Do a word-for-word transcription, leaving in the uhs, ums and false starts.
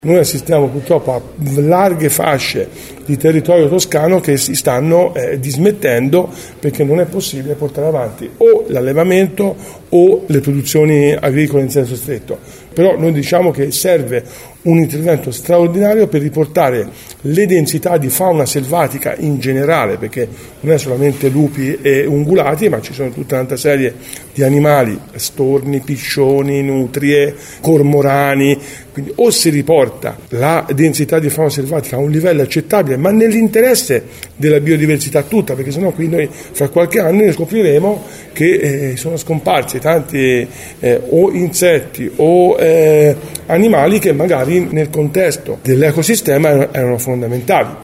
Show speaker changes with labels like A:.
A: Noi assistiamo purtroppo a larghe fasce di territorio toscano che si stanno eh, dismettendo perché non è possibile portare avanti o l'allevamento o le produzioni agricole in senso stretto. Però noi diciamo che serve un intervento straordinario per riportare le densità di fauna selvatica in generale, perché non è solamente lupi e ungulati, ma ci sono tutta un'altra serie di animali, storni, piscioni, nutrie, cormorani. Quindi o si riporta la densità di fauna selvatica a un livello accettabile, ma nell'interesse della biodiversità tutta, perché sennò qui noi fra qualche anno scopriremo che eh, sono scomparsi tanti eh, o insetti o eh, animali che magari nel contesto dell'ecosistema erano fondamentali.